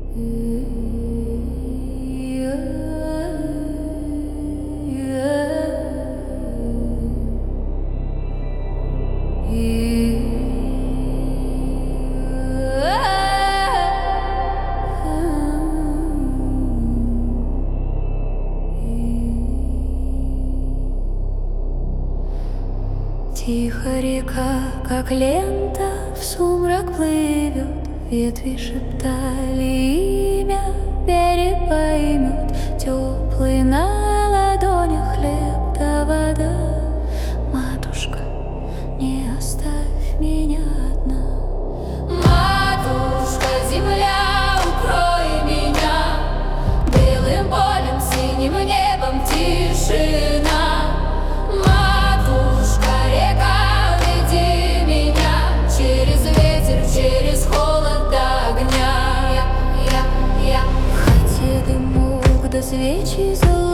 Тихо река, как лента, в сумрак плывет. Ветви шептали имя, берег поймет. Теплый на ладонях хлеб да вода. Матушка, не оставь меня одна. Матушка, земля, укрой меня белым полем, синим небом, тишина. Через холод до огня. Хотя дымок до свечи золотой.